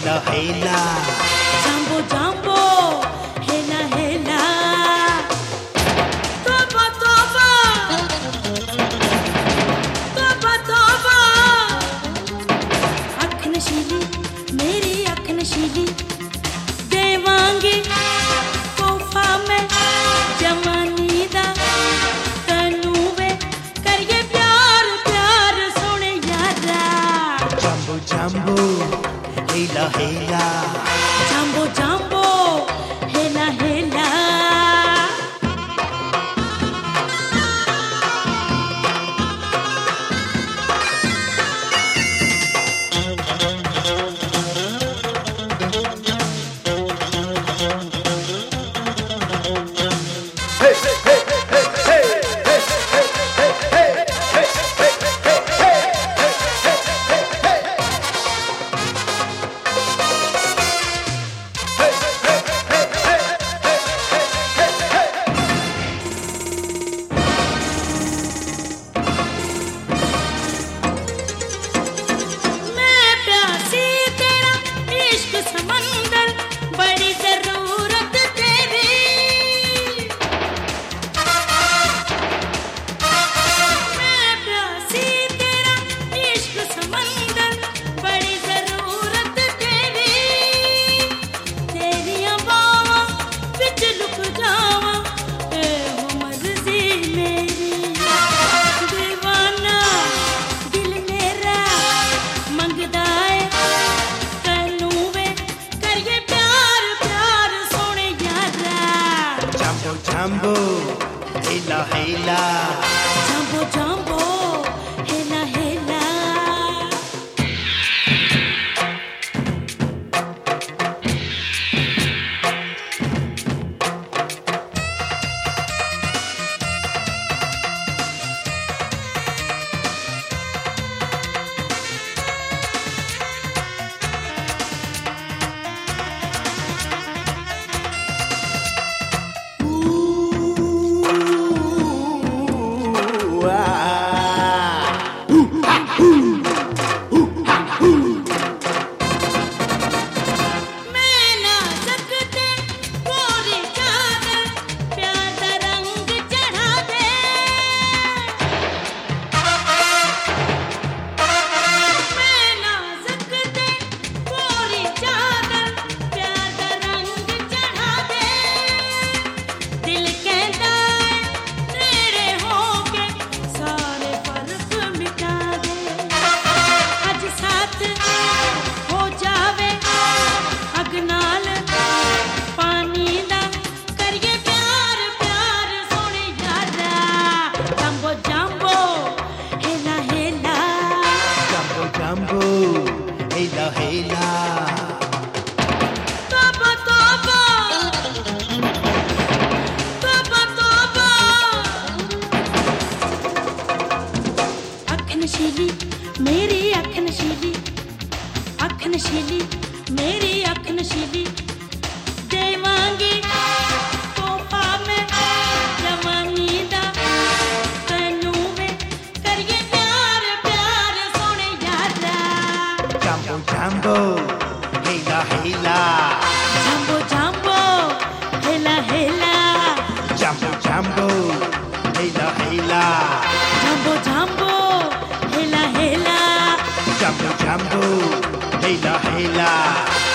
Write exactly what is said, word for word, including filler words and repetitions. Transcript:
हेला हेला जाम्बो जाम्बो हेला हेला तोबा तोबा तोबा तोबा अख नशीली मेरी अख नशीली देवांगी तोहफा मैं जवानी दा तैनू वे करिए प्यार प्यार सोने यारा जाम्बो जाम्बो हेला हेला जाम्बो जाम्बो हेला हेला जाम्बो हेला हेला जाम्बो जाम्बो हेला हेला जाम्बो हेला हेला तोबा तोबा तोबा तोबा अख नशीली मेरी अख नशीली अख नशीली मेरी अख नशीली देवांगी तोहफा मैं जवानी दा तैनू वे करिए प्यार प्यार सोने यारा जाम्बो जाम्बो हेला हेला जाम्बो जाम्बो हेला हेला जाम्बो जाम्बो हेला हेला जाम्बो जाम्बो हेला हेला जाम्बो जाम्बो हेला हेला